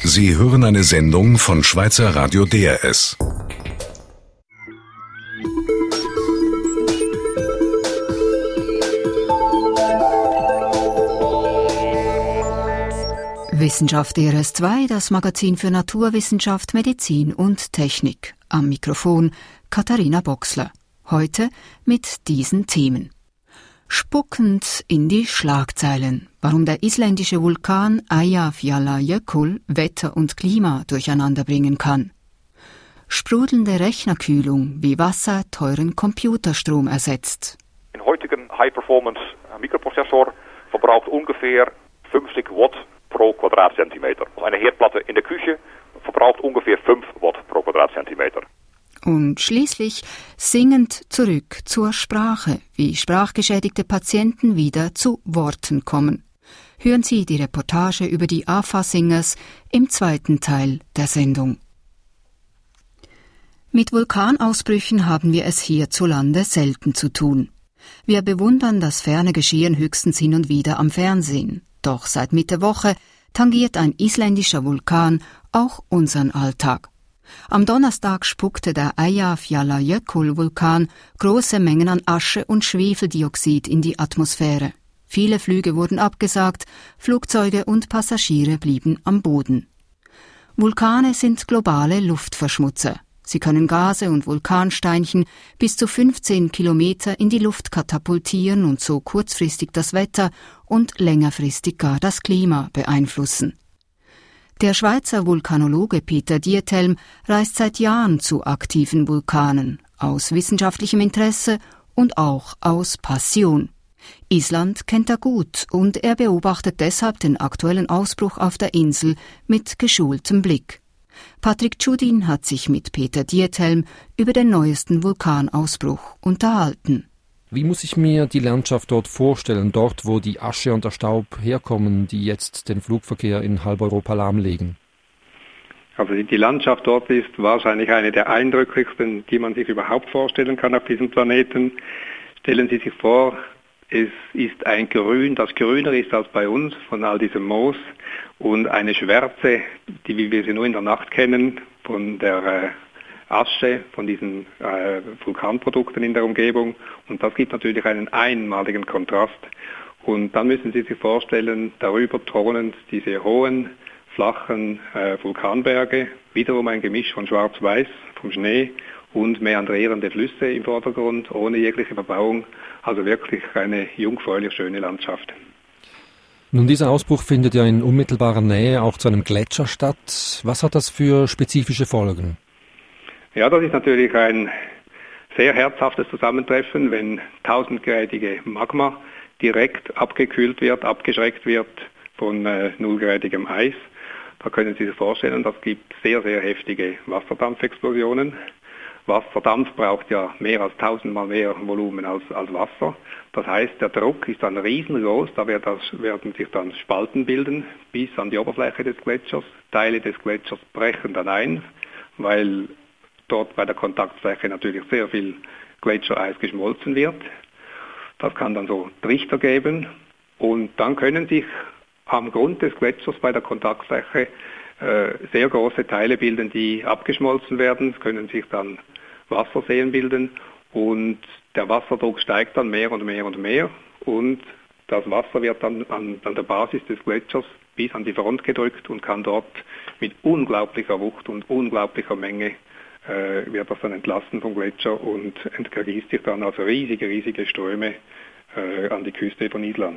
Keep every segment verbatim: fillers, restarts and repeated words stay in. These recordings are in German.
Sie hören eine Sendung von Schweizer Radio D R S. Wissenschaft D R S zwei, das Magazin für Naturwissenschaft, Medizin und Technik. Am Mikrofon Katharina Boxler. Heute mit diesen Themen. Spuckend in die Schlagzeilen. Warum der isländische Vulkan Eyjafjallajökull Wetter und Klima durcheinander bringen kann. Sprudelnde Rechnerkühlung, wie Wasser teuren Computerstrom ersetzt. Ein heutiger High-Performance-Mikroprozessor verbraucht ungefähr fünfzig Watt pro Quadratzentimeter. Eine Herdplatte in der Küche verbraucht ungefähr fünf Watt pro Quadratzentimeter. Und schließlich singend zurück zur Sprache, wie sprachgeschädigte Patienten wieder zu Worten kommen. Hören Sie die Reportage über die A F A-Singers im zweiten Teil der Sendung. Mit Vulkanausbrüchen haben wir es hierzulande selten zu tun. Wir bewundern das ferne Geschehen höchstens hin und wieder am Fernsehen. Doch seit Mitte Woche tangiert ein isländischer Vulkan auch unseren Alltag. Am Donnerstag spuckte der Eyjafjallajökull-Vulkan große Mengen an Asche und Schwefeldioxid in die Atmosphäre. Viele Flüge wurden abgesagt, Flugzeuge und Passagiere blieben am Boden. Vulkane sind globale Luftverschmutzer. Sie können Gase und Vulkansteinchen bis zu fünfzehn Kilometer in die Luft katapultieren und so kurzfristig das Wetter und längerfristig gar das Klima beeinflussen. Der Schweizer Vulkanologe Peter Diethelm reist seit Jahren zu aktiven Vulkanen, aus wissenschaftlichem Interesse und auch aus Passion. Island kennt er gut und er beobachtet deshalb den aktuellen Ausbruch auf der Insel mit geschultem Blick. Patrick Tschudin hat sich mit Peter Diethelm über den neuesten Vulkanausbruch unterhalten. Wie muss ich mir die Landschaft dort vorstellen, dort wo die Asche und der Staub herkommen, die jetzt den Flugverkehr in halb Europa lahmlegen? Also die Landschaft dort ist wahrscheinlich eine der eindrücklichsten, die man sich überhaupt vorstellen kann auf diesem Planeten. Stellen Sie sich vor, es ist ein Grün, das grüner ist als bei uns von all diesem Moos und eine Schwärze, die wie wir sie nur in der Nacht kennen, von der äh, Asche, von diesen äh, Vulkanprodukten in der Umgebung. Und das gibt natürlich einen einmaligen Kontrast. Und dann müssen Sie sich vorstellen, darüber thronend diese hohen, flachen äh, Vulkanberge, wiederum ein Gemisch von Schwarz-Weiß, vom Schnee und meandrierende Flüsse im Vordergrund, ohne jegliche Verbauung. Also wirklich eine jungfräulich schöne Landschaft. Nun, dieser Ausbruch findet ja in unmittelbarer Nähe auch zu einem Gletscher statt. Was hat das für spezifische Folgen? Ja, das ist natürlich ein sehr herzhaftes Zusammentreffen, wenn tausendgradige Magma direkt abgekühlt wird, abgeschreckt wird von äh, nullgradigem Eis. Da können Sie sich vorstellen, das gibt sehr, sehr heftige Wasserdampfexplosionen. Wasserdampf braucht ja mehr als tausendmal mehr Volumen als, als Wasser. Das heißt, der Druck ist dann riesengroß, da wird das, werden sich dann Spalten bilden bis an die Oberfläche des Gletschers. Teile des Gletschers brechen dann ein, weil dort bei der Kontaktfläche natürlich sehr viel Gletschereis geschmolzen wird. Das kann dann so Trichter geben und dann können sich am Grund des Gletschers bei der Kontaktfläche äh, sehr große Teile bilden, die abgeschmolzen werden. Es können sich dann Wasserseen bilden und der Wasserdruck steigt dann mehr und mehr und mehr und das Wasser wird dann an, an der Basis des Gletschers bis an die Front gedrückt und kann dort mit unglaublicher Wucht und unglaublicher Menge äh, wird das dann entlassen vom Gletscher und ergießt sich dann also riesige, riesige Ströme äh, an die Küste von Island.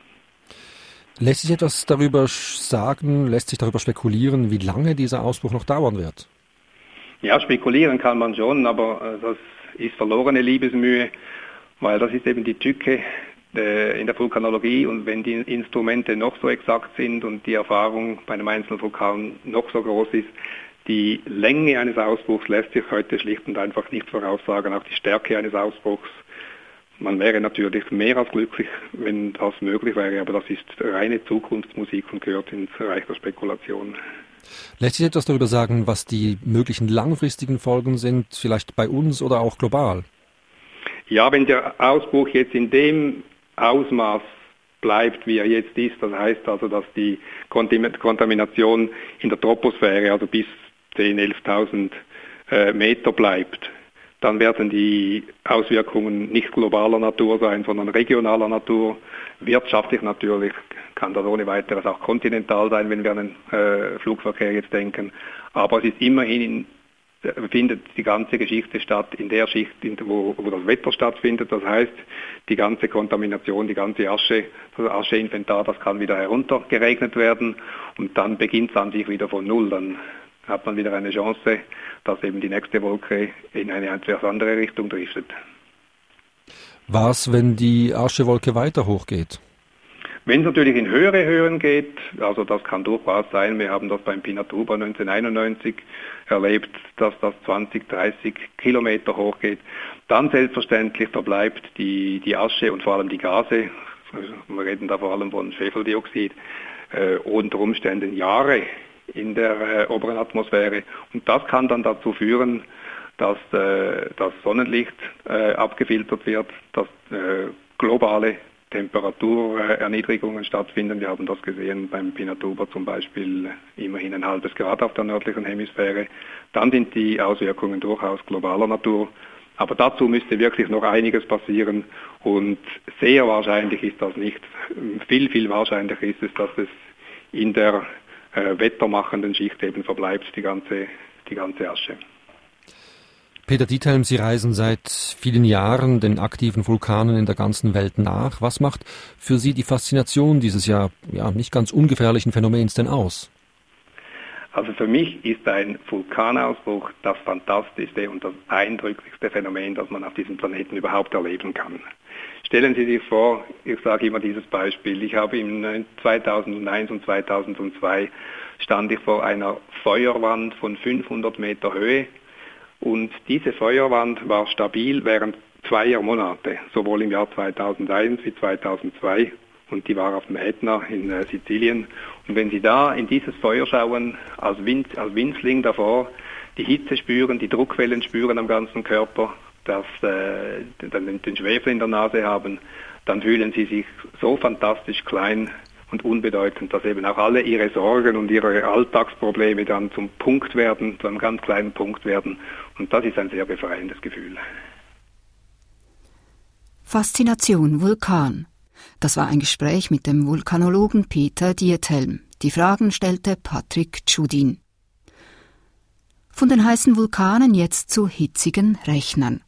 Lässt sich etwas darüber sagen, lässt sich darüber spekulieren, wie lange dieser Ausbruch noch dauern wird? Ja, spekulieren kann man schon, aber äh, das ist verlorene Liebesmühe, weil das ist eben die Tücke äh, in der Vulkanologie und wenn die Instrumente noch so exakt sind und die Erfahrung bei einem einzelnen Vulkan noch so groß ist, die Länge eines Ausbruchs lässt sich heute schlicht und einfach nicht voraussagen, auch die Stärke eines Ausbruchs. Man wäre natürlich mehr als glücklich, wenn das möglich wäre, aber das ist reine Zukunftsmusik und gehört ins Reich der Spekulation. Lässt sich etwas darüber sagen, was die möglichen langfristigen Folgen sind, vielleicht bei uns oder auch global? Ja, wenn der Ausbruch jetzt in dem Ausmaß bleibt, wie er jetzt ist, das heißt also, dass die Kontamination in der Troposphäre, also bis zehntausend, elftausend äh, Meter bleibt, dann werden die Auswirkungen nicht globaler Natur sein, sondern regionaler Natur. Wirtschaftlich natürlich kann das ohne weiteres auch kontinental sein, wenn wir an den äh, Flugverkehr jetzt denken. Aber es ist immerhin, findet die ganze Geschichte statt in der Schicht, in, wo, wo das Wetter stattfindet. Das heißt, die ganze Kontamination, die ganze Asche, das Ascheinventar, das kann wieder heruntergeregnet werden und dann beginnt es an sich wieder von Null. Dann hat man wieder eine Chance, dass eben die nächste Wolke in eine etwas andere Richtung driftet. Was, wenn die Aschewolke weiter hochgeht? Wenn es natürlich in höhere Höhen geht, also das kann durchaus sein, wir haben das beim Pinatubo neunzehnhunderteinundneunzig erlebt, dass das zwanzig, dreißig Kilometer hochgeht, dann selbstverständlich, da bleibt die, die Asche und vor allem die Gase, wir reden da vor allem von Schwefeldioxid, äh, unter Umständen Jahre in der äh, oberen Atmosphäre. Und das kann dann dazu führen, dass äh, das Sonnenlicht äh, abgefiltert wird, dass äh, globale Temperaturerniedrigungen stattfinden. Wir haben das gesehen beim Pinatubo zum Beispiel, immerhin ein halbes Grad auf der nördlichen Hemisphäre. Dann sind die Auswirkungen durchaus globaler Natur. Aber dazu müsste wirklich noch einiges passieren und sehr wahrscheinlich ist das nicht. Viel, viel wahrscheinlicher ist es, dass es in der äh, wettermachenden Schicht eben verbleibt, die ganze, die ganze Asche. Peter Diethelm, Sie reisen seit vielen Jahren den aktiven Vulkanen in der ganzen Welt nach. Was macht für Sie die Faszination dieses ja, ja nicht ganz ungefährlichen Phänomens denn aus? Also für mich ist ein Vulkanausbruch das fantastischste und das eindrücklichste Phänomen, das man auf diesem Planeten überhaupt erleben kann. Stellen Sie sich vor, ich sage immer dieses Beispiel, ich habe im zweitausendeins und zweitausendzwei stand ich vor einer Feuerwand von fünfhundert Meter Höhe und diese Feuerwand war stabil während zweier Monate, sowohl im Jahr zweitausendeins wie zweitausendzwei und die war auf dem Ätna in äh, Sizilien. Und wenn Sie da in dieses Feuer schauen, als, Wind, als Winzling davor, die Hitze spüren, die Druckwellen spüren am ganzen Körper, dass äh, dann den Schwefel in der Nase haben, dann fühlen Sie sich so fantastisch klein und unbedeutend, dass eben auch alle Ihre Sorgen und Ihre Alltagsprobleme dann zum Punkt werden, zu einem ganz kleinen Punkt werden. Und das ist ein sehr befreiendes Gefühl. Faszination Vulkan. Das war ein Gespräch mit dem Vulkanologen Peter Diethelm. Die Fragen stellte Patrick Tschudin. Von den heißen Vulkanen jetzt zu hitzigen Rechnern.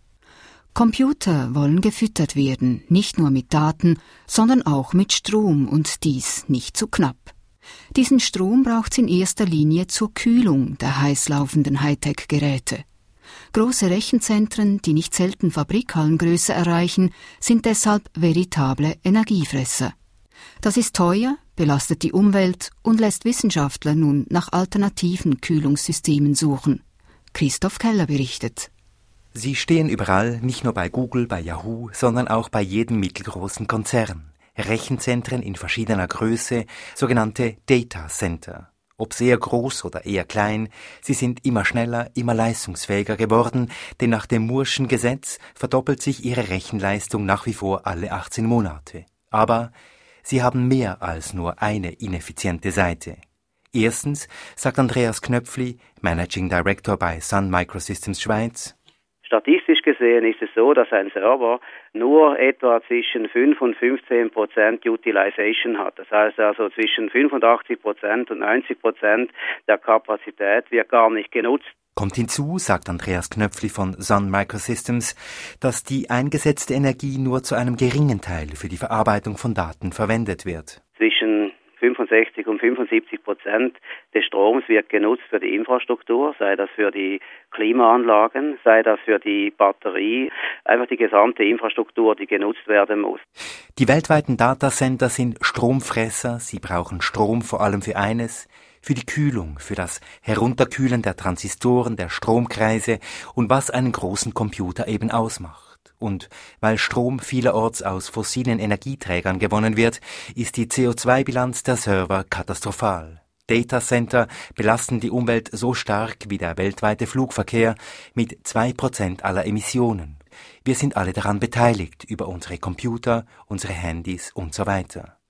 Computer wollen gefüttert werden, nicht nur mit Daten, sondern auch mit Strom und dies nicht zu knapp. Diesen Strom braucht's in erster Linie zur Kühlung der heiß laufenden Hightech-Geräte. Große Rechenzentren, die nicht selten Fabrikhallengröße erreichen, sind deshalb veritable Energiefresser. Das ist teuer, belastet die Umwelt und lässt Wissenschaftler nun nach alternativen Kühlungssystemen suchen. Christoph Keller berichtet. Sie stehen überall, nicht nur bei Google, bei Yahoo, sondern auch bei jedem mittelgroßen Konzern. Rechenzentren in verschiedener Größe, sogenannte Data Center. Ob sehr groß oder eher klein, sie sind immer schneller, immer leistungsfähiger geworden, denn nach dem Moore'schen Gesetz verdoppelt sich ihre Rechenleistung nach wie vor alle achtzehn Monate. Aber sie haben mehr als nur eine ineffiziente Seite. Erstens, sagt Andreas Knöpfli, Managing Director bei Sun Microsystems Schweiz, statistisch gesehen ist es so, dass ein Server nur etwa zwischen fünf und fünfzehn Prozent Utilization hat. Das heißt also zwischen fünfundachtzig Prozent und neunzig Prozent der Kapazität wird gar nicht genutzt. Kommt hinzu, sagt Andreas Knöpfli von Sun Microsystems, dass die eingesetzte Energie nur zu einem geringen Teil für die Verarbeitung von Daten verwendet wird. Zwischen fünfundsechzig und fünfundsiebzig Prozent des Stroms wird genutzt für die Infrastruktur, sei das für die Klimaanlagen, sei das für die Batterie, einfach die gesamte Infrastruktur, die genutzt werden muss. Die weltweiten Datacenter sind Stromfresser, sie brauchen Strom vor allem für eines, für die Kühlung, für das Herunterkühlen der Transistoren, der Stromkreise und was einen großen Computer eben ausmacht. Und weil Strom vielerorts aus fossilen Energieträgern gewonnen wird, ist die C O zwei Bilanz der Server katastrophal. Datacenter belasten die Umwelt so stark wie der weltweite Flugverkehr mit zwei Prozent aller Emissionen. Wir sind alle daran beteiligt, über unsere Computer, unsere Handys und so weiter.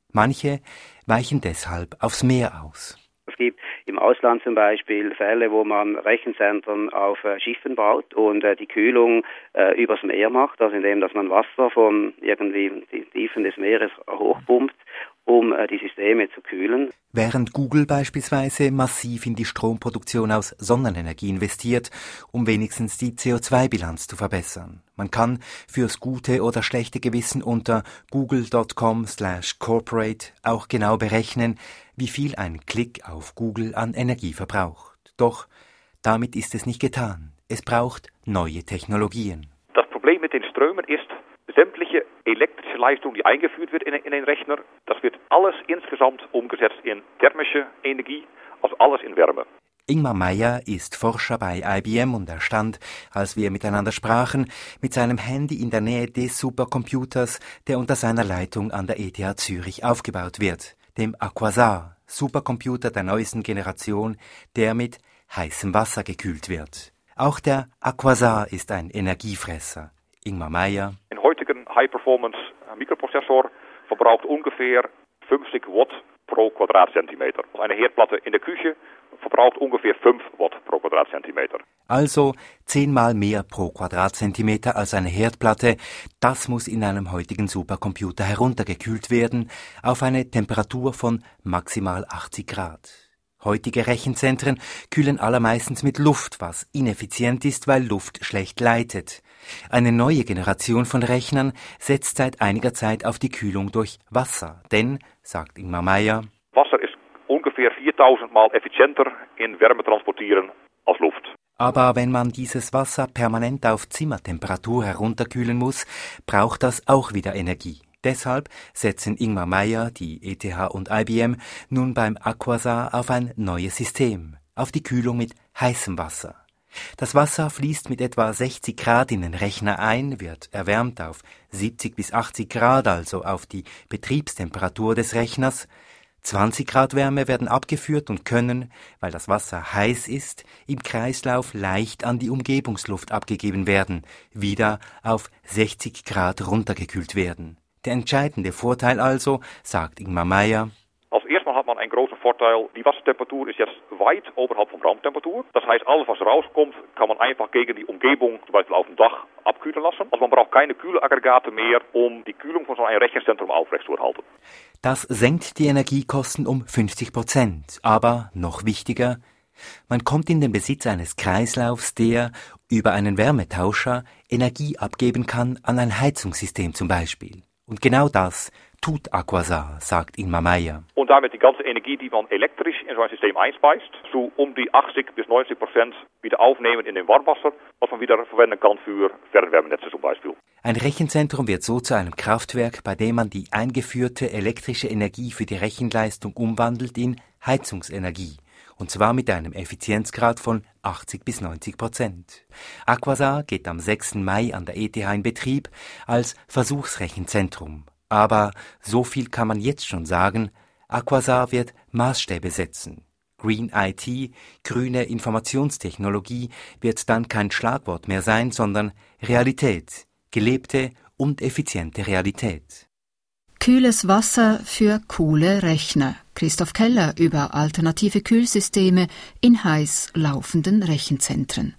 Manche weichen deshalb aufs Meer aus. Es gibt im Ausland zum Beispiel Fälle, wo man Rechenzentren auf äh, Schiffen baut und äh, die Kühlung äh, übers Meer macht, also indem dass man Wasser von irgendwie die Tiefen des Meeres hochpumpt, um äh, die Systeme zu kühlen. Während Google beispielsweise massiv in die Stromproduktion aus Sonnenenergie investiert, um wenigstens die C O zwei Bilanz zu verbessern. Man kann fürs gute oder schlechte Gewissen unter google dot com slash corporate auch genau berechnen, wie viel ein Klick auf Google an Energie verbraucht. Doch damit ist es nicht getan. Es braucht neue Technologien. Das Problem mit den Strömen ist, sämtliche elektrische Leistung, die eingeführt wird in, in den Rechner, das wird alles insgesamt umgesetzt in thermische Energie, also alles in Wärme. Ingmar Meier ist Forscher bei I B M und er stand, als wir miteinander sprachen, mit seinem Handy in der Nähe des Supercomputers, der unter seiner Leitung an der E T H Zürich aufgebaut wird, dem Aquasar, Supercomputer der neuesten Generation, der mit heißem Wasser gekühlt wird. Auch der Aquasar ist ein Energiefresser. Ingmar Meier. Ein heutigen High-Performance-Mikroprozessor verbraucht ungefähr fünfzig Watt pro Quadratzentimeter. Eine Herdplatte in der Küche verbraucht ungefähr fünf Watt pro Quadratzentimeter. Also zehnmal mehr pro Quadratzentimeter als eine Herdplatte. Das muss in einem heutigen Supercomputer heruntergekühlt werden auf eine Temperatur von maximal achtzig Grad. Heutige Rechenzentren kühlen allermeistens mit Luft, was ineffizient ist, weil Luft schlecht leitet. Eine neue Generation von Rechnern setzt seit einiger Zeit auf die Kühlung durch Wasser. Denn, sagt Ingmar Meier, Wasser ist ungefähr viertausend Mal effizienter in Wärme transportieren als Luft. Aber wenn man dieses Wasser permanent auf Zimmertemperatur herunterkühlen muss, braucht das auch wieder Energie. Deshalb setzen Ingmar Meier, die E T H und I B M nun beim Aquasar auf ein neues System, auf die Kühlung mit heißem Wasser. Das Wasser fließt mit etwa sechzig Grad in den Rechner ein, wird erwärmt auf siebzig bis achtzig Grad, also auf die Betriebstemperatur des Rechners. zwanzig Grad Wärme werden abgeführt und können, weil das Wasser heiß ist, im Kreislauf leicht an die Umgebungsluft abgegeben werden, wieder auf sechzig Grad runtergekühlt werden. Der entscheidende Vorteil also, sagt Ingmar Meier, als erstes hat man einen großen Vorteil, die Wassertemperatur ist jetzt weit oberhalb von Raumtemperatur. Das heißt, alles was rauskommt, kann man einfach gegen die Umgebung, zum Beispiel auf dem Dach, abkühlen lassen. Also man braucht keine Kühlaggregate mehr, um die Kühlung von so einem Rechenzentrum aufrechtzuerhalten. Das senkt die Energiekosten um fünfzig Prozent. Aber noch wichtiger, man kommt in den Besitz eines Kreislaufs, der über einen Wärmetauscher Energie abgeben kann an ein Heizungssystem zum Beispiel. Und genau das tut Aquasar, sagt Ingmar Meier. Und damit die ganze Energie, die man elektrisch in so ein System einspeist, so um die achtzig bis neunzig Prozent wieder aufnehmen in dem Warmwasser, was man wieder verwenden kann für Fernwärmenetze zum Beispiel. Ein Rechenzentrum wird so zu einem Kraftwerk, bei dem man die eingeführte elektrische Energie für die Rechenleistung umwandelt in Heizungsenergie. Und zwar mit einem Effizienzgrad von achtzig bis neunzig Prozent. Aquasar geht am sechsten Mai an der E T H in Betrieb als Versuchsrechenzentrum. Aber so viel kann man jetzt schon sagen, Aquasar wird Maßstäbe setzen. Green I T, grüne Informationstechnologie, wird dann kein Schlagwort mehr sein, sondern Realität, gelebte und effiziente Realität. Kühles Wasser für coole Rechner. Christoph Keller über alternative Kühlsysteme in heiß laufenden Rechenzentren.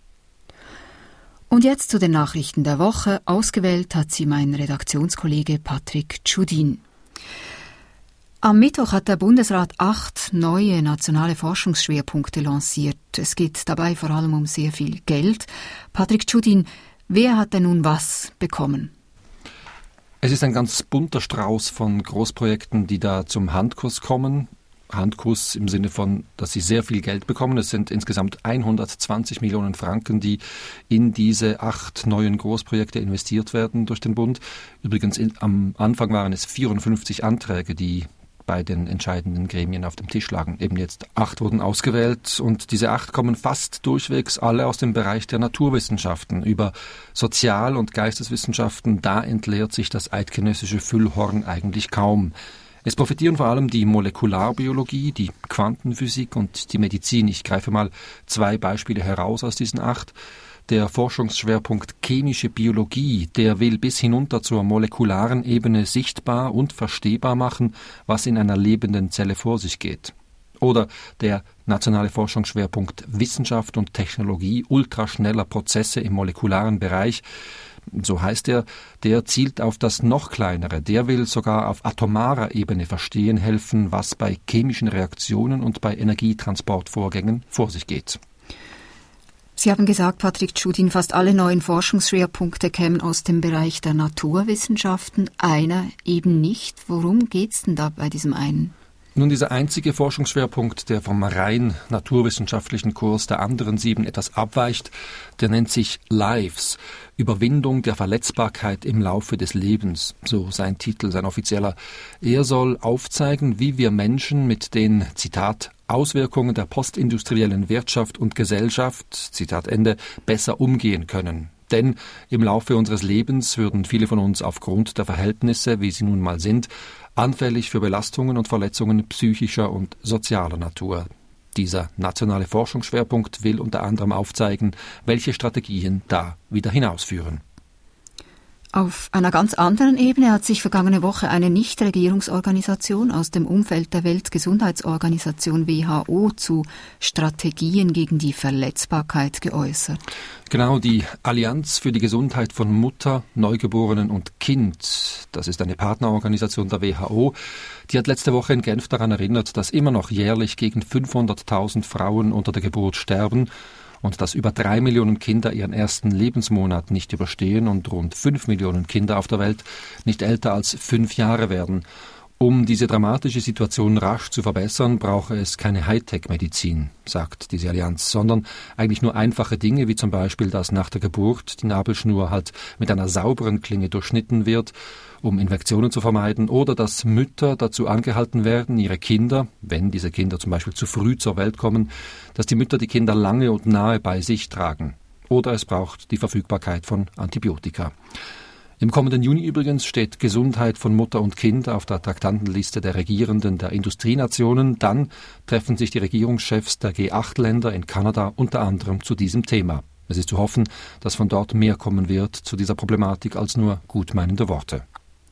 Und jetzt zu den Nachrichten der Woche. Ausgewählt hat sie mein Redaktionskollege Patrick Tschudin. Am Mittwoch hat der Bundesrat acht neue nationale Forschungsschwerpunkte lanciert. Es geht dabei vor allem um sehr viel Geld. Patrick Tschudin, wer hat denn nun was bekommen? Es ist ein ganz bunter Strauß von Großprojekten, die da zum Handkuss kommen. Handkuss im Sinne von, dass sie sehr viel Geld bekommen. Es sind insgesamt hundertzwanzig Millionen Franken, die in diese acht neuen Großprojekte investiert werden durch den Bund. Übrigens in, am Anfang waren es vierundfünfzig Anträge, die bei den entscheidenden Gremien auf dem Tisch lagen. Eben jetzt acht wurden ausgewählt und diese acht kommen fast durchwegs alle aus dem Bereich der Naturwissenschaften. Über Sozial- und Geisteswissenschaften, da entleert sich das eidgenössische Füllhorn eigentlich kaum. Es profitieren vor allem die Molekularbiologie, die Quantenphysik und die Medizin. Ich greife mal zwei Beispiele heraus aus diesen acht. Der Forschungsschwerpunkt Chemische Biologie, der will bis hinunter zur molekularen Ebene sichtbar und verstehbar machen, was in einer lebenden Zelle vor sich geht. Oder der nationale Forschungsschwerpunkt Wissenschaft und Technologie ultraschneller Prozesse im molekularen Bereich, so heißt er, der zielt auf das noch kleinere, der will sogar auf atomarer Ebene verstehen helfen, was bei chemischen Reaktionen und bei Energietransportvorgängen vor sich geht. Sie haben gesagt, Patrick Tschudin, fast alle neuen Forschungsschwerpunkte kämen aus dem Bereich der Naturwissenschaften, einer eben nicht. Worum geht's denn da bei diesem einen? Nun, dieser einzige Forschungsschwerpunkt, der vom rein naturwissenschaftlichen Kurs der anderen sieben etwas abweicht, der nennt sich Lives, Überwindung der Verletzbarkeit im Laufe des Lebens, so sein Titel, sein offizieller. Er soll aufzeigen, wie wir Menschen mit den, Zitat, Auswirkungen der postindustriellen Wirtschaft und Gesellschaft, Zitat Ende, besser umgehen können. Denn im Laufe unseres Lebens würden viele von uns aufgrund der Verhältnisse, wie sie nun mal sind, anfällig für Belastungen und Verletzungen psychischer und sozialer Natur. Dieser nationale Forschungsschwerpunkt will unter anderem aufzeigen, welche Strategien da wieder hinausführen. Auf einer ganz anderen Ebene hat sich vergangene Woche eine Nichtregierungsorganisation aus dem Umfeld der Weltgesundheitsorganisation W H O zu Strategien gegen die Verletzbarkeit geäußert. Genau, die Allianz für die Gesundheit von Mutter, Neugeborenen und Kind, das ist eine Partnerorganisation der W H O, die hat letzte Woche in Genf daran erinnert, dass immer noch jährlich gegen fünfhunderttausend Frauen unter der Geburt sterben und dass über drei Millionen Kinder ihren ersten Lebensmonat nicht überstehen und rund fünf Millionen Kinder auf der Welt nicht älter als fünf Jahre werden. Um diese dramatische Situation rasch zu verbessern, brauche es keine Hightech-Medizin, sagt diese Allianz, sondern eigentlich nur einfache Dinge, wie zum Beispiel, dass nach der Geburt die Nabelschnur halt mit einer sauberen Klinge durchschnitten wird, um Infektionen zu vermeiden, oder dass Mütter dazu angehalten werden, ihre Kinder, wenn diese Kinder zum Beispiel zu früh zur Welt kommen, dass die Mütter die Kinder lange und nahe bei sich tragen. Oder es braucht die Verfügbarkeit von Antibiotika. Im kommenden Juni übrigens steht Gesundheit von Mutter und Kind auf der Traktandenliste der Regierenden der Industrienationen. Dann treffen sich die Regierungschefs der G acht Länder in Kanada unter anderem zu diesem Thema. Es ist zu hoffen, dass von dort mehr kommen wird zu dieser Problematik als nur gutmeinende Worte.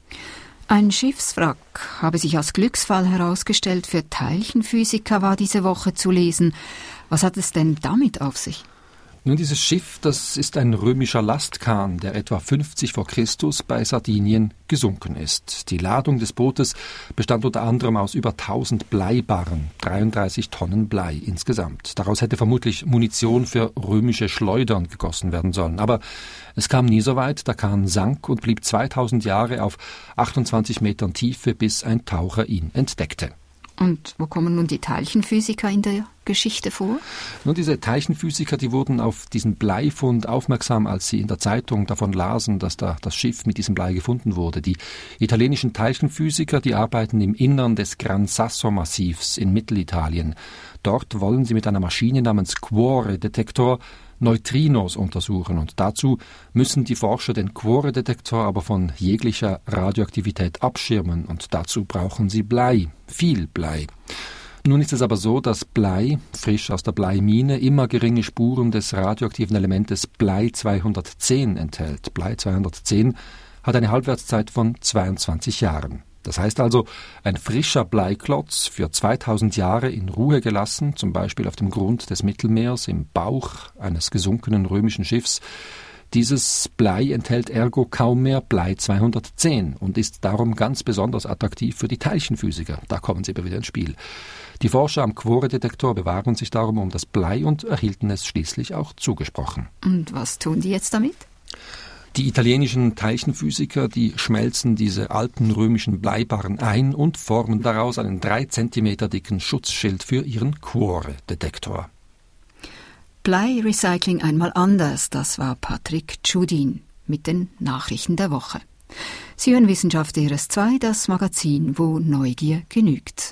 Ein Schiffswrack habe sich als Glücksfall herausgestellt. Für Teilchenphysiker war diese Woche zu lesen. Was hat es denn damit auf sich? Nun, dieses Schiff, das ist ein römischer Lastkahn, der etwa fünfzig vor Christus bei Sardinien gesunken ist. Die Ladung des Bootes bestand unter anderem aus über tausend Bleibarren, dreiunddreißig Tonnen Blei insgesamt. Daraus hätte vermutlich Munition für römische Schleudern gegossen werden sollen. Aber es kam nie so weit, der Kahn sank und blieb zweitausend Jahre auf achtundzwanzig Metern Tiefe, bis ein Taucher ihn entdeckte. Und wo kommen nun die Teilchenphysiker in der Geschichte vor? Nun, diese Teilchenphysiker, die wurden auf diesen Bleifund aufmerksam, als sie in der Zeitung davon lasen, dass da das Schiff mit diesem Blei gefunden wurde. Die italienischen Teilchenphysiker, die arbeiten im Innern des Gran Sasso-Massivs in Mittelitalien. Dort wollen sie mit einer Maschine namens Quore-Detektor Neutrinos untersuchen, und dazu müssen die Forscher den Quore-Detektor aber von jeglicher Radioaktivität abschirmen, und dazu brauchen sie Blei, viel Blei. Nun ist es aber so, dass Blei, frisch aus der Bleimine, immer geringe Spuren des radioaktiven Elementes Blei zweihundertzehn enthält. Blei zweihundertzehn hat eine Halbwertszeit von zweiundzwanzig Jahren. Das heißt also, ein frischer Bleiklotz für zweitausend Jahre in Ruhe gelassen, zum Beispiel auf dem Grund des Mittelmeers im Bauch eines gesunkenen römischen Schiffs. Dieses Blei enthält ergo kaum mehr Blei zweihundertzehn und ist darum ganz besonders attraktiv für die Teilchenphysiker. Da kommen sie aber wieder ins Spiel. Die Forscher am Quore-Detektor bewahren sich darum um das Blei und erhielten es schließlich auch zugesprochen. Und was tun die jetzt damit? Die italienischen Teilchenphysiker, die schmelzen diese alten römischen Bleibarren ein und formen daraus einen drei Zentimeter dicken Schutzschild für ihren Quore-Detektor. Blei-Recycling einmal anders, das war Patrick Tschudin mit den Nachrichten der Woche. Sie hören Wissenschaft D R S zwei, das Magazin, wo Neugier genügt.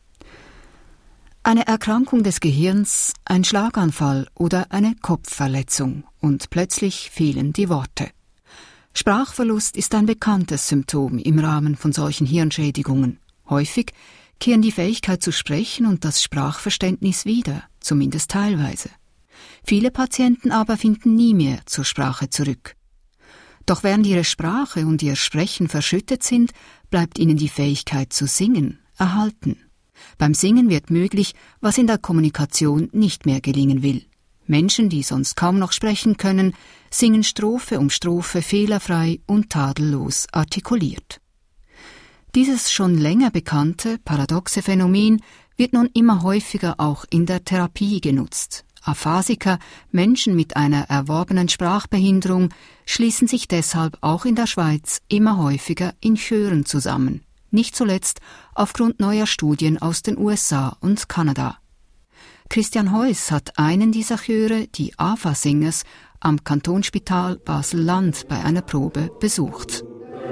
Eine Erkrankung des Gehirns, ein Schlaganfall oder eine Kopfverletzung und plötzlich fehlen die Worte. Sprachverlust ist ein bekanntes Symptom im Rahmen von solchen Hirnschädigungen. Häufig kehren die Fähigkeit zu sprechen und das Sprachverständnis wieder, zumindest teilweise. Viele Patienten aber finden nie mehr zur Sprache zurück. Doch während ihre Sprache und ihr Sprechen verschüttet sind, bleibt ihnen die Fähigkeit zu singen erhalten. Beim Singen wird möglich, was in der Kommunikation nicht mehr gelingen will. Menschen, die sonst kaum noch sprechen können, singen Strophe um Strophe fehlerfrei und tadellos artikuliert. Dieses schon länger bekannte, paradoxe Phänomen wird nun immer häufiger auch in der Therapie genutzt. Aphasiker, Menschen mit einer erworbenen Sprachbehinderung, schließen sich deshalb auch in der Schweiz immer häufiger in Chören zusammen. Nicht zuletzt aufgrund neuer Studien aus den U S A und Kanada. Christian Heuss hat einen dieser Chöre, die A F A-Singers, am Kantonsspital Basel-Land bei einer Probe besucht.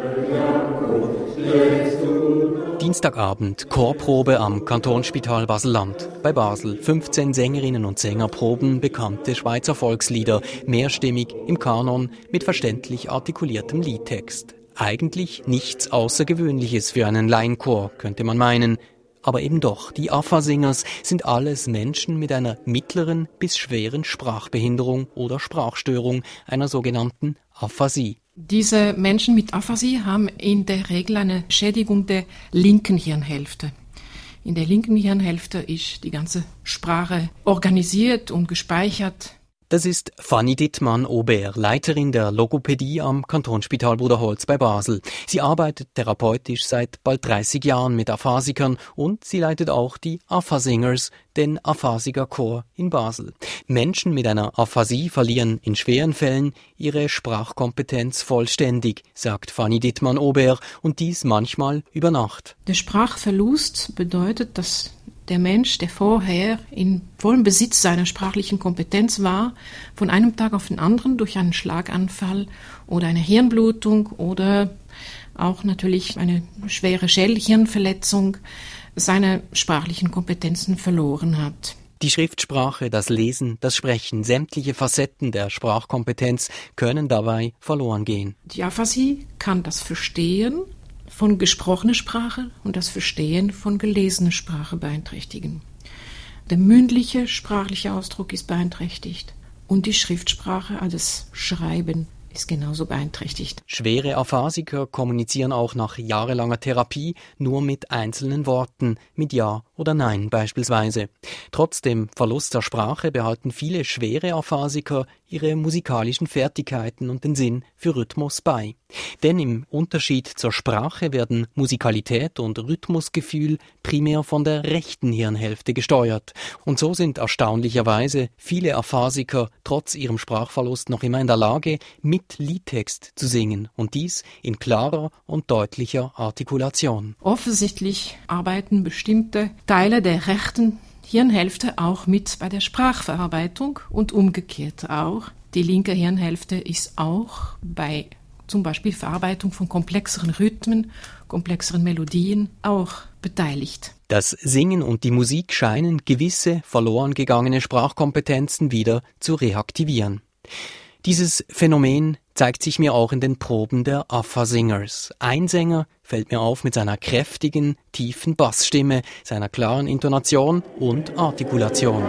Dienstagabend, Chorprobe am Kantonsspital Basel-Land. Bei Basel fünfzehn Sängerinnen und Sänger proben bekannte Schweizer Volkslieder, mehrstimmig im Kanon mit verständlich artikuliertem Liedtext. Eigentlich nichts Außergewöhnliches für einen Laienchor, könnte man meinen. Aber eben doch, die A F A-Singers sind alles Menschen mit einer mittleren bis schweren Sprachbehinderung oder Sprachstörung, einer sogenannten Aphasie. Diese Menschen mit Aphasie haben in der Regel eine Schädigung der linken Hirnhälfte. In der linken Hirnhälfte ist die ganze Sprache organisiert und gespeichert. Das ist Fanny Dittmann-Ober, Leiterin der Logopädie am Kantonsspital Bruderholz bei Basel. Sie arbeitet therapeutisch seit bald dreißig Jahren mit Aphasikern und sie leitet auch die A F A-Singers, den Aphasiker-Chor in Basel. Menschen mit einer Aphasie verlieren in schweren Fällen ihre Sprachkompetenz vollständig, sagt Fanny Dittmann-Ober, und dies manchmal über Nacht. Der Sprachverlust bedeutet, dass der Mensch, der vorher in vollem Besitz seiner sprachlichen Kompetenz war, von einem Tag auf den anderen durch einen Schlaganfall oder eine Hirnblutung oder auch natürlich eine schwere Schädelhirnverletzung seine sprachlichen Kompetenzen verloren hat. Die Schriftsprache, das Lesen, das Sprechen, sämtliche Facetten der Sprachkompetenz können dabei verloren gehen. Die Aphasie kann das Verstehen von gesprochener Sprache und das Verstehen von gelesener Sprache beeinträchtigen. Der mündliche sprachliche Ausdruck ist beeinträchtigt und die Schriftsprache, also das Schreiben, ist genauso beeinträchtigt. Schwere Aphasiker kommunizieren auch nach jahrelanger Therapie nur mit einzelnen Worten, mit Ja oder Nein beispielsweise. Trotz dem Verlust der Sprache behalten viele schwere Aphasiker ihre musikalischen Fertigkeiten und den Sinn für Rhythmus bei. Denn im Unterschied zur Sprache werden Musikalität und Rhythmusgefühl primär von der rechten Hirnhälfte gesteuert. Und so sind erstaunlicherweise viele Aphasiker trotz ihrem Sprachverlust noch immer in der Lage, mit Liedtext zu singen. Und dies in klarer und deutlicher Artikulation. Offensichtlich arbeiten bestimmte Teile der rechten Hirnhälfte auch mit bei der Sprachverarbeitung und umgekehrt auch. Die linke Hirnhälfte ist auch bei zum Beispiel Verarbeitung von komplexeren Rhythmen, komplexeren Melodien auch beteiligt. Das Singen und die Musik scheinen gewisse verloren gegangene Sprachkompetenzen wieder zu reaktivieren. Dieses Phänomen zeigt sich mir auch in den Proben der A F A-Singers. Ein Sänger fällt mir auf mit seiner kräftigen, tiefen Bassstimme, seiner klaren Intonation und Artikulation.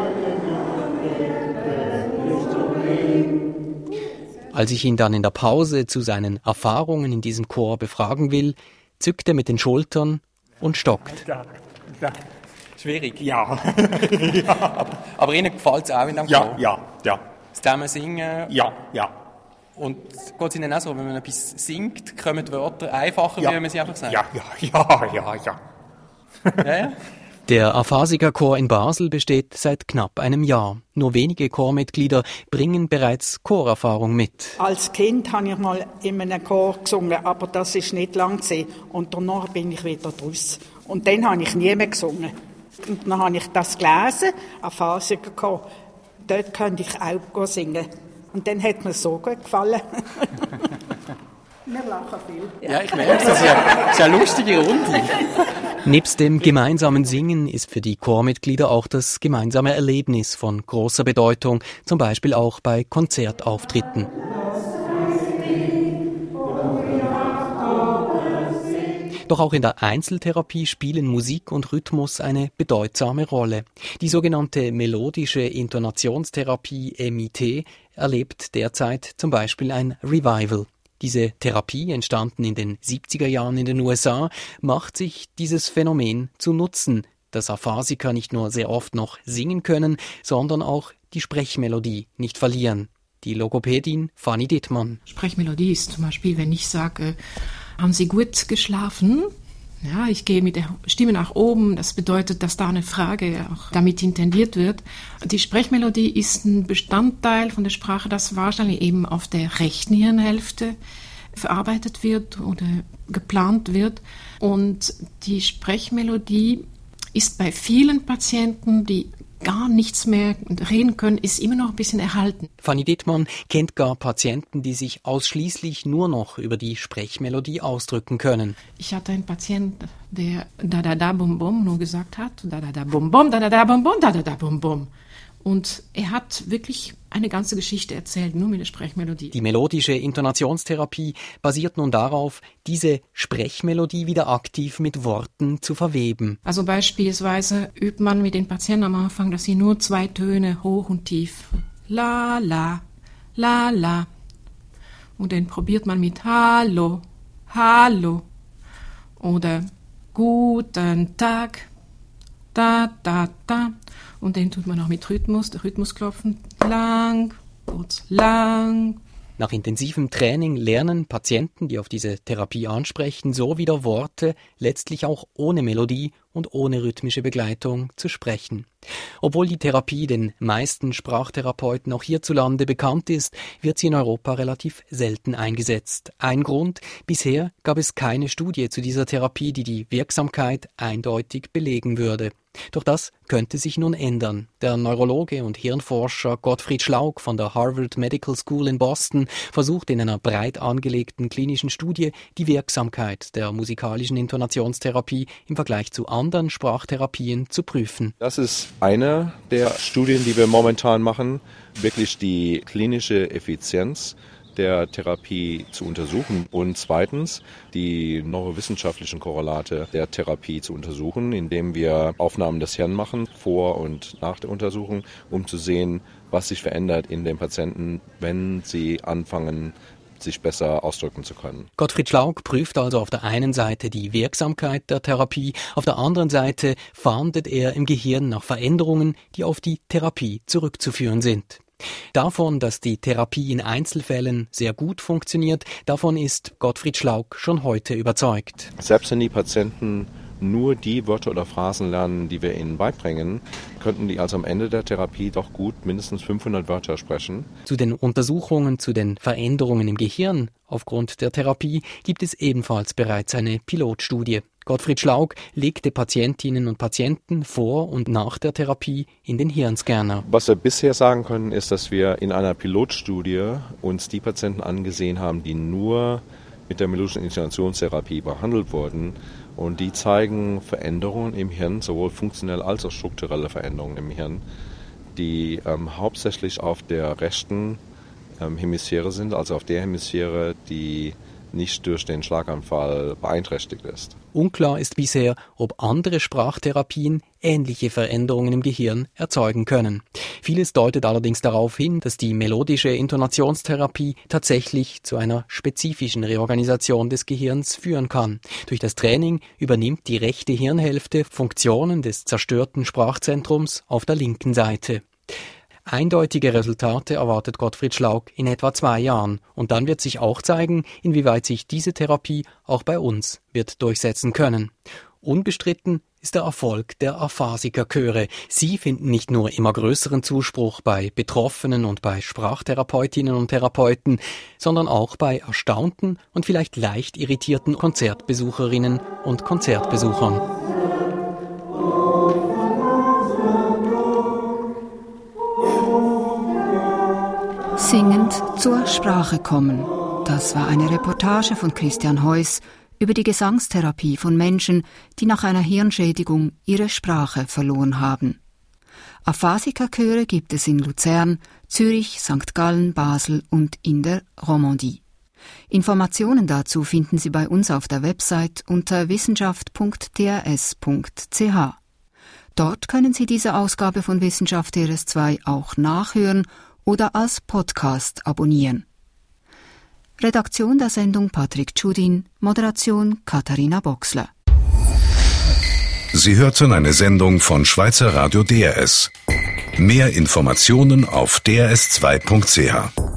Als ich ihn dann in der Pause zu seinen Erfahrungen in diesem Chor befragen will, zückt er mit den Schultern und stockt. Da, da. Schwierig. Ja. ja. Aber, aber Ihnen gefällt es auch in dem Chor? Ja, ja, ja. Das Thema Singen? Ja, ja. Und geht es Ihnen auch so, wenn man etwas singt, kommen die Wörter einfacher, ja. wie man sie einfach sagt? Ja, ja, ja, ja, ja. ja, ja. Der Aphasiker-Chor in Basel besteht seit knapp einem Jahr. Nur wenige Chormitglieder bringen bereits Chorerfahrung mit. Als Kind habe ich mal in einem Chor gesungen, aber das ist nicht lang gewesen. Und danach bin ich wieder draus. Und dann habe ich nie mehr gesungen. Und dann habe ich das gelesen, Aphasiker-Chor. Dort könnte ich auch singen. Und dann hat mir so gut gefallen. Wir lachen viel. Ja, ich merke es. Das ist ja, das ist eine lustige Runde. Nebst dem gemeinsamen Singen ist für die Chormitglieder auch das gemeinsame Erlebnis von großer Bedeutung, zum Beispiel auch bei Konzertauftritten. Doch auch in der Einzeltherapie spielen Musik und Rhythmus eine bedeutsame Rolle. Die sogenannte melodische Intonationstherapie M I T erlebt derzeit zum Beispiel ein Revival. Diese Therapie, entstanden in den siebziger Jahren in den U S A, macht sich dieses Phänomen zu Nutzen, dass Aphasiker nicht nur sehr oft noch singen können, sondern auch die Sprechmelodie nicht verlieren. Die Logopädin Fanny Dittmann. Sprechmelodie ist zum Beispiel, wenn ich sage, haben Sie gut geschlafen? Ja, ich gehe mit der Stimme nach oben. Das bedeutet, dass da eine Frage auch damit intendiert wird. Die Sprechmelodie ist ein Bestandteil von der Sprache, das wahrscheinlich eben auf der rechten Hirnhälfte verarbeitet wird oder geplant wird. Und die Sprechmelodie ist bei vielen Patienten, die gar nichts mehr reden können, ist immer noch ein bisschen erhalten. Fanny Dittmann kennt gar Patienten, die sich ausschließlich nur noch über die Sprechmelodie ausdrücken können. Ich hatte einen Patienten, der da da da bum bum nur gesagt hat, da da da bum bum, da da da bum bum, da da da bum bum. Und er hat wirklich eine ganze Geschichte erzählt, nur mit der Sprechmelodie. Die melodische Intonationstherapie basiert nun darauf, diese Sprechmelodie wieder aktiv mit Worten zu verweben. Also beispielsweise übt man mit den Patienten am Anfang, dass sie nur zwei Töne hoch und tief, la, la, la, la. Und dann probiert man mit Hallo, Hallo oder Guten Tag, da, da, da. Und den tut man auch mit Rhythmus, der Rhythmus klopfen, lang, kurz, lang. Nach intensivem Training lernen Patienten, die auf diese Therapie ansprechen, so wieder Worte, letztlich auch ohne Melodie und ohne rhythmische Begleitung zu sprechen. Obwohl die Therapie den meisten Sprachtherapeuten auch hierzulande bekannt ist, wird sie in Europa relativ selten eingesetzt. Ein Grund: bisher gab es keine Studie zu dieser Therapie, die die Wirksamkeit eindeutig belegen würde. Doch das könnte sich nun ändern. Der Neurologe und Hirnforscher Gottfried Schlaug von der Harvard Medical School in Boston versucht in einer breit angelegten klinischen Studie die Wirksamkeit der musikalischen Intonationstherapie im Vergleich zu anderen Sprachtherapien zu prüfen. Das ist eine der Studien, die wir momentan machen, wirklich die klinische Effizienz der Therapie zu untersuchen und zweitens die neurowissenschaftlichen Korrelate der Therapie zu untersuchen, indem wir Aufnahmen des Hirns machen, vor und nach der Untersuchung, um zu sehen, was sich verändert in den Patienten, wenn sie anfangen, sich besser ausdrücken zu können. Gottfried Schlaug prüft also auf der einen Seite die Wirksamkeit der Therapie, auf der anderen Seite fahndet er im Gehirn nach Veränderungen, die auf die Therapie zurückzuführen sind. Davon, dass die Therapie in Einzelfällen sehr gut funktioniert, davon ist Gottfried Schlaug schon heute überzeugt. Selbst wenn die Patienten nur die Wörter oder Phrasen lernen, die wir ihnen beibringen, könnten die also am Ende der Therapie doch gut mindestens fünfhundert Wörter sprechen. Zu den Untersuchungen zu den Veränderungen im Gehirn aufgrund der Therapie gibt es ebenfalls bereits eine Pilotstudie. Gottfried Schlaug legte Patientinnen und Patienten vor und nach der Therapie in den Hirnscanner. Was wir bisher sagen können, ist, dass wir in einer Pilotstudie uns die Patienten angesehen haben, die nur mit der melodischen Intonationstherapie behandelt wurden. Und die zeigen Veränderungen im Hirn, sowohl funktionelle als auch strukturelle Veränderungen im Hirn, die ähm, hauptsächlich auf der rechten ähm, Hemisphäre sind, also auf der Hemisphäre, die nicht durch den Schlaganfall beeinträchtigt ist. Unklar ist bisher, ob andere Sprachtherapien ähnliche Veränderungen im Gehirn erzeugen können. Vieles deutet allerdings darauf hin, dass die melodische Intonationstherapie tatsächlich zu einer spezifischen Reorganisation des Gehirns führen kann. Durch das Training übernimmt die rechte Hirnhälfte Funktionen des zerstörten Sprachzentrums auf der linken Seite. Eindeutige Resultate erwartet Gottfried Schlaug in etwa zwei Jahren. Und dann wird sich auch zeigen, inwieweit sich diese Therapie auch bei uns wird durchsetzen können. Unbestritten ist der Erfolg der Aphasikerchöre. Sie finden nicht nur immer größeren Zuspruch bei Betroffenen und bei Sprachtherapeutinnen und Therapeuten, sondern auch bei erstaunten und vielleicht leicht irritierten Konzertbesucherinnen und Konzertbesuchern. Singend zur Sprache kommen. Das war eine Reportage von Christian Heuss über die Gesangstherapie von Menschen, die nach einer Hirnschädigung ihre Sprache verloren haben. Aphasikerchöre gibt es in Luzern, Zürich, Sankt Gallen, Basel und in der Romandie. Informationen dazu finden Sie bei uns auf der Website unter wissenschaft punkt d r s punkt c h. Dort können Sie diese Ausgabe von Wissenschaft D R S zwei auch nachhören oder als Podcast abonnieren. Redaktion der Sendung Patrick Tschudin, Moderation Katharina Boxler. Sie hörten eine Sendung von Schweizer Radio D R S. Mehr Informationen auf d r s zwei punkt c h.